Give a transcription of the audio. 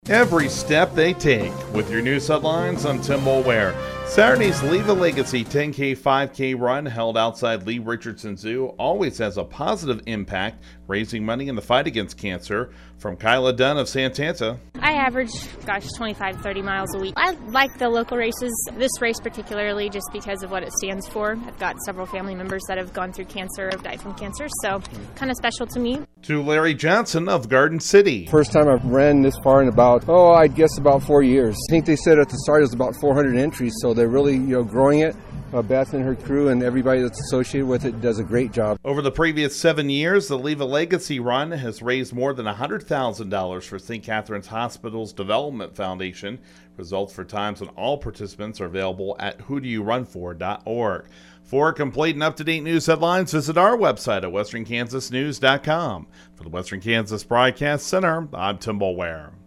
Every step they take. With your news headlines, I'm Tim Mulware. Saturday's Leave a Legacy 10K 5K run held outside Lee Richardson Zoo always has a positive impact, raising money in the fight against cancer. From Kyla Dunn of Santanta. I average, 25, 30 miles a week. I like the local races, this race particularly just because of what it stands for. I've got several family members that have gone through cancer, have died from cancer, so kind of special to me. To Larry Johnson of Garden City. First time I've ran this far in about 4 years. I think they said at the start it was about 400 entries, so they're really, growing it. Beth and her crew and everybody that's associated with it does a great job. Over the previous 7 years, the Leave a Legacy run has raised more than $100,000 for St. Catherine's Hospital's Development Foundation. Results for times when all participants are available at whodoyourunfor.org. For complete and up-to-date news headlines, visit our website at westernkansasnews.com. For the Western Kansas Broadcast Center, I'm Tim Mulware.